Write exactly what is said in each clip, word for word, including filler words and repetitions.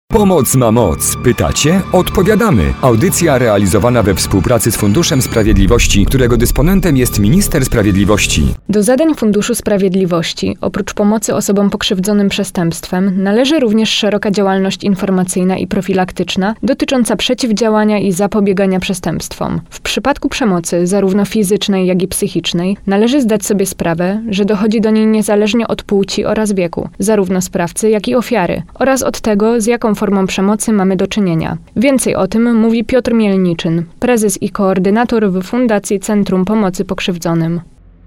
Pomoc ma moc. Pytacie? Odpowiadamy. Audycja realizowana we współpracy z Funduszem Sprawiedliwości, którego dysponentem jest Minister Sprawiedliwości. Do zadań Funduszu Sprawiedliwości, oprócz pomocy osobom pokrzywdzonym przestępstwem, należy również szeroka działalność informacyjna i profilaktyczna dotycząca przeciwdziałania i zapobiegania przestępstwom. W przypadku przemocy, zarówno fizycznej, jak i psychicznej, należy zdać sobie sprawę, że dochodzi do niej niezależnie od płci oraz wieku, zarówno sprawcy, jak i ofiary, oraz od tego, z jaką formą przemocy mamy do czynienia. Więcej o tym mówi Piotr Mielniczyn, prezes i koordynator w Fundacji Centrum Pomocy Pokrzywdzonym.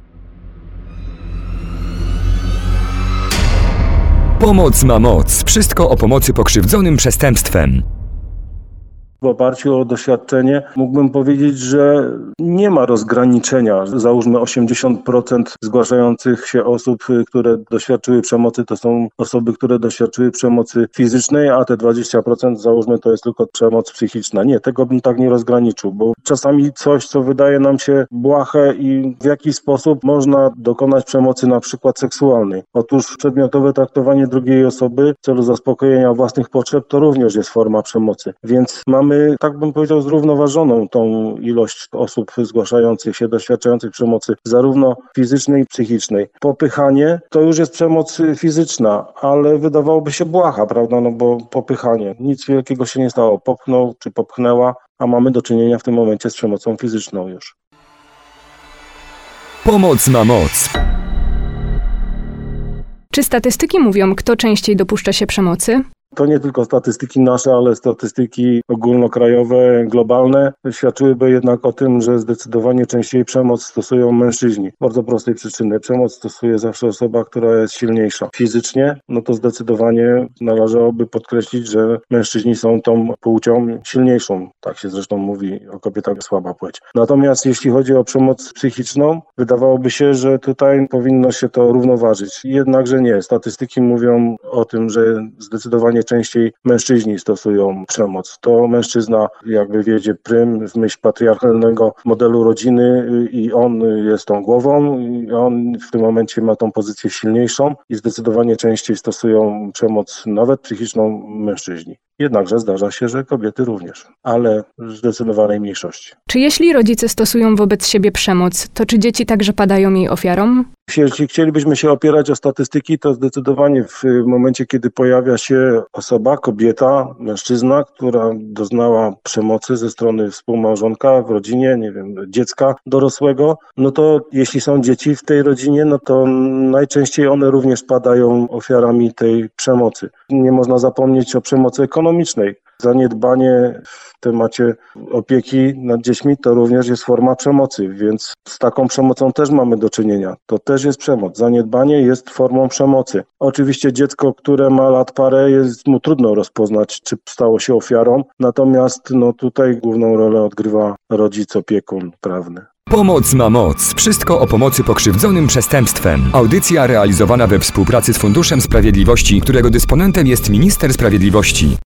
Pomoc ma moc. Wszystko o pomocy pokrzywdzonym przestępstwem. W oparciu o doświadczenie mógłbym powiedzieć, że nie ma rozgraniczenia. Załóżmy osiemdziesiąt procent zgłaszających się osób, które doświadczyły przemocy, to są osoby, które doświadczyły przemocy fizycznej, a te dwadzieścia procent załóżmy to jest tylko przemoc psychiczna. Nie, tego bym tak nie rozgraniczył, bo czasami coś, co wydaje nam się błahe i w jaki sposób można dokonać przemocy na przykład seksualnej. Otóż przedmiotowe traktowanie drugiej osoby w celu zaspokojenia własnych potrzeb to również jest forma przemocy. Więc mamy My, tak bym powiedział, zrównoważoną tą ilość osób zgłaszających się, doświadczających przemocy, zarówno fizycznej, jak i psychicznej. Popychanie to już jest przemoc fizyczna, ale wydawałoby się błaha, prawda, no bo popychanie, nic wielkiego się nie stało, popchnął czy popchnęła, a mamy do czynienia w tym momencie z przemocą fizyczną już. Pomoc ma moc. Czy statystyki mówią, kto częściej dopuszcza się przemocy? To nie tylko statystyki nasze, ale statystyki ogólnokrajowe, globalne świadczyłyby jednak o tym, że zdecydowanie częściej przemoc stosują mężczyźni. Z bardzo prostej przyczyny. Przemoc stosuje zawsze osoba, która jest silniejsza. Fizycznie, no to zdecydowanie należałoby podkreślić, że mężczyźni są tą płcią silniejszą. Tak się zresztą mówi o kobietach, słaba płeć. Natomiast jeśli chodzi o przemoc psychiczną, wydawałoby się, że tutaj powinno się to równoważyć. Jednakże nie. Statystyki mówią o tym, że zdecydowanie częściej mężczyźni stosują przemoc. To mężczyzna jakby wiedzie prym w myśl patriarchalnego modelu rodziny i on jest tą głową i on w tym momencie ma tą pozycję silniejszą i zdecydowanie częściej stosują przemoc nawet psychiczną mężczyźni. Jednakże zdarza się, że kobiety również, ale w zdecydowanej mniejszości. Czy jeśli rodzice stosują wobec siebie przemoc, to czy dzieci także padają jej ofiarą? Jeśli chcielibyśmy się opierać o statystyki, to zdecydowanie w momencie, kiedy pojawia się osoba, kobieta, mężczyzna, która doznała przemocy ze strony współmałżonka w rodzinie, nie wiem, dziecka dorosłego, no to jeśli są dzieci w tej rodzinie, no to najczęściej one również padają ofiarami tej przemocy. Nie można zapomnieć o przemocy ekonomicznej. Zaniedbanie w temacie opieki nad dziećmi to również jest forma przemocy, więc z taką przemocą też mamy do czynienia. To też jest przemoc. Zaniedbanie jest formą przemocy. Oczywiście dziecko, które ma lat parę, jest mu trudno rozpoznać, czy stało się ofiarą, natomiast no tutaj główną rolę odgrywa rodzic, opiekun prawny. Pomoc ma moc. Wszystko o pomocy pokrzywdzonym przestępstwem. Audycja realizowana we współpracy z Funduszem Sprawiedliwości, którego dysponentem jest Minister Sprawiedliwości.